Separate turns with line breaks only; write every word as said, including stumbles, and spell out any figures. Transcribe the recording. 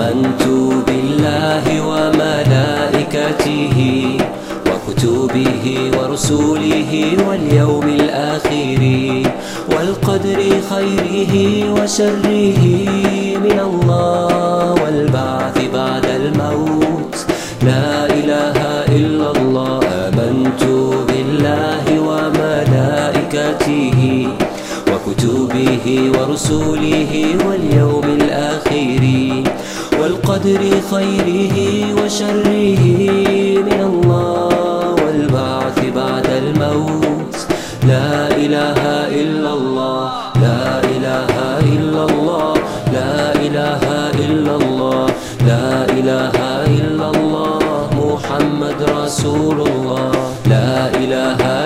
آمنت بالله وملائكته وكتبه ورسله واليوم الآخر والقدر خيره وشره من الله والبعث بعد الموت. لا إله إلا الله. آمنت بالله وملائكته وكتبه ورسله واليوم الآخر والقدر خيره وشره من الله والبعث بعد الموت. لا إله إلا الله. لا إله إلا الله. لا إله إلا الله. لا إله إلا الله محمد رسول الله. لا إله